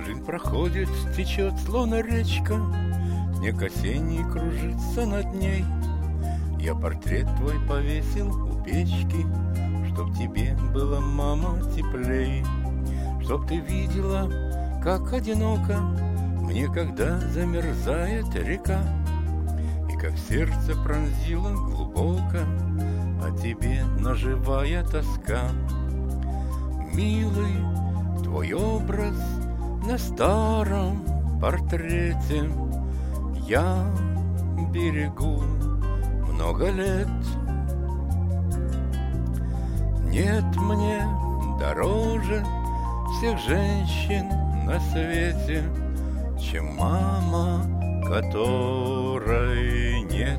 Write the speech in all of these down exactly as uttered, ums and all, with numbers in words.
Жизнь проходит, течет, словно речка, снег осенний кружится над ней. Я портрет твой повесил у печки, чтоб тебе было, мама, теплей. Чтоб ты видела, как одиноко мне, когда замерзает река, и как сердце пронзило глубоко о тебе наживая тоска. Милый твой образ на старом портрете я берегу много лет. Нет мне дороже всех женщин на свете, чем мама, которой нет.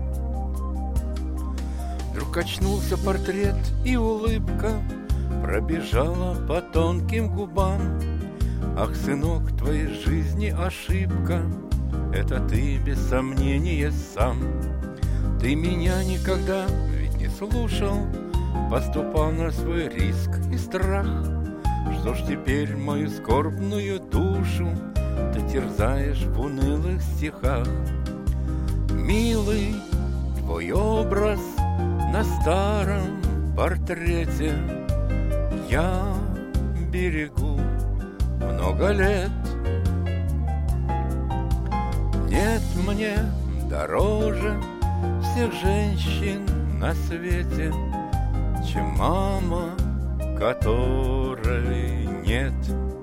Вдруг очнулся портрет, и улыбка пробежала по тонким губам. Ах, сынок, твоей жизни ошибка, это ты без сомнения сам. Ты меня никогда ведь не слушал, поступал на свой риск и страх. Что ж теперь мою скорбную душу ты терзаешь в унылых стихах? Милый твой образ на старом портрете я берегу много лет. Нет мне дороже всех женщин на свете, чем мама, которой нет.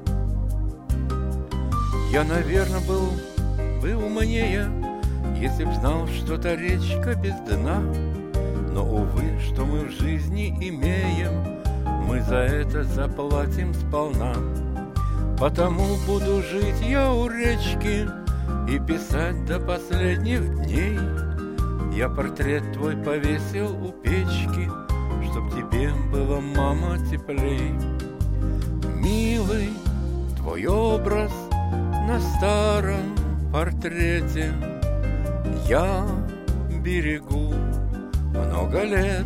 Я, наверное, был бы умнее, если б знал, что та речка без дна. Но, увы, что мы в жизни имеем, мы за это заплатим сполна. Потому буду жить я у речки и писать до последних дней. Я портрет твой повесил у печки, чтоб тебе было, мама, теплей. Милый твой образ на старом портрете я берегу много лет.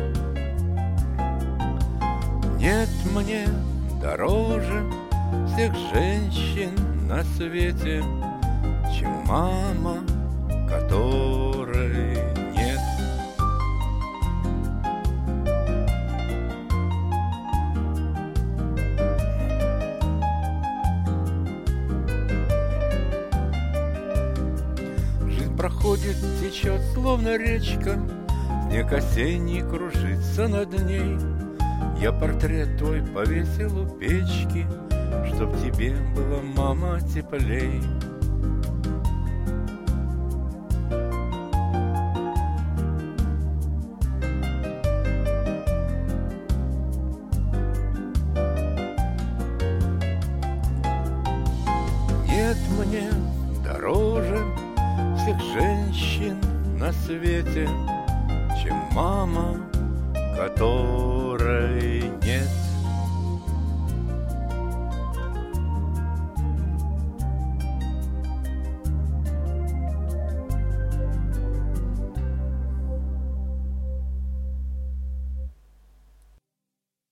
Нет мне дороже всех женщин на свете, чем мама, которой нет. Жизнь проходит, течет, словно речка, снег осенний кружится над ней. Я портрет твой повесил у печки, чтоб тебе было, мама, теплей. Нет мне дороже всех женщин на свете, чем мама, которая